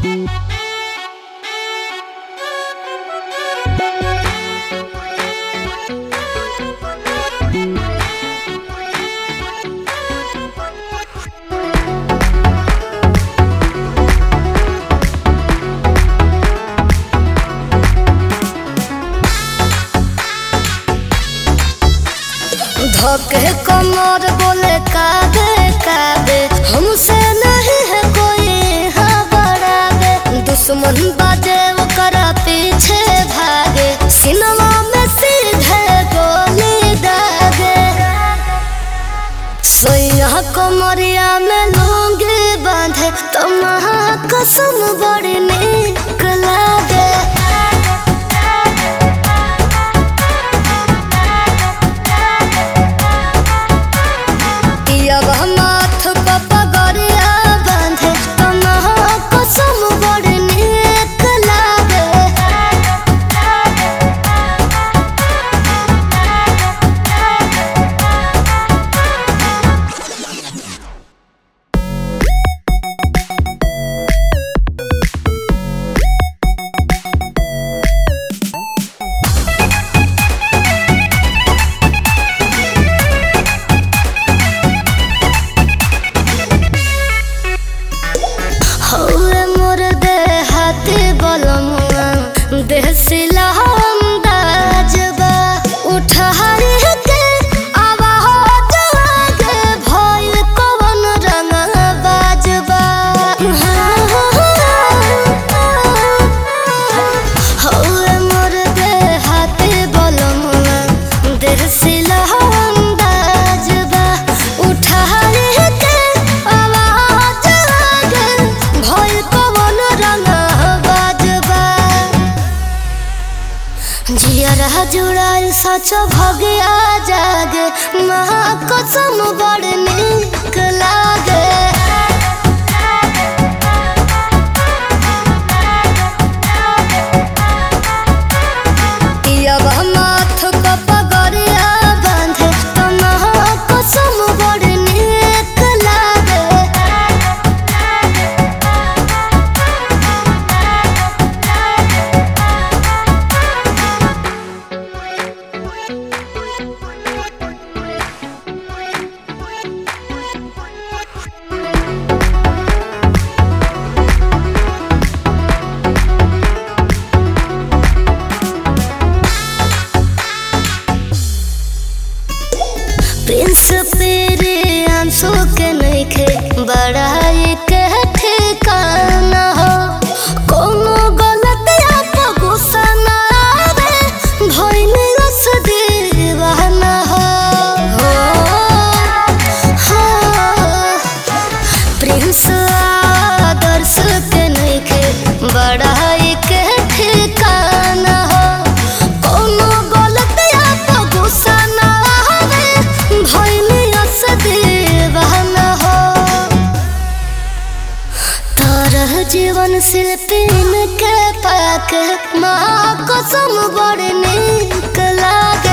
धोके कमर बोले काबे काबे हमसे नहीं है कोई बराबे दुश्मन बाजे ओकरा पीछे भागे सिनेमा में सीधे गोली दागे सोया कमरिया में लूंगी बांधे तो कसम बड़ी नीक लागे देहसिला अंदाजबा उठारी के आवाज आगे भइल कवन रंग बाजबा हौवे मोर देहाती बलमुआ देहसिला अंदाजबा उठारी के आवाज आगे भइल कवन रंग जिया जुड़ाई सच भगिया जागे कसम बड़ नीक लागे माथ को पगड़िया बांधे तो कसम बड़ नीक लागे प्रिंस पेरे आंसू के नइखे बड़ाई के ठिकाना हो कोनो गलतिया पे गुस्सा ना आवे भइल रस दीवाना हो प्रिंस आदर्श के नइखे बड़ाई के ठिकाना हो कोनो गलतिया पे गुस्सा ना जीवन शिल्पी के पाके कसम बड़ नीक लागे।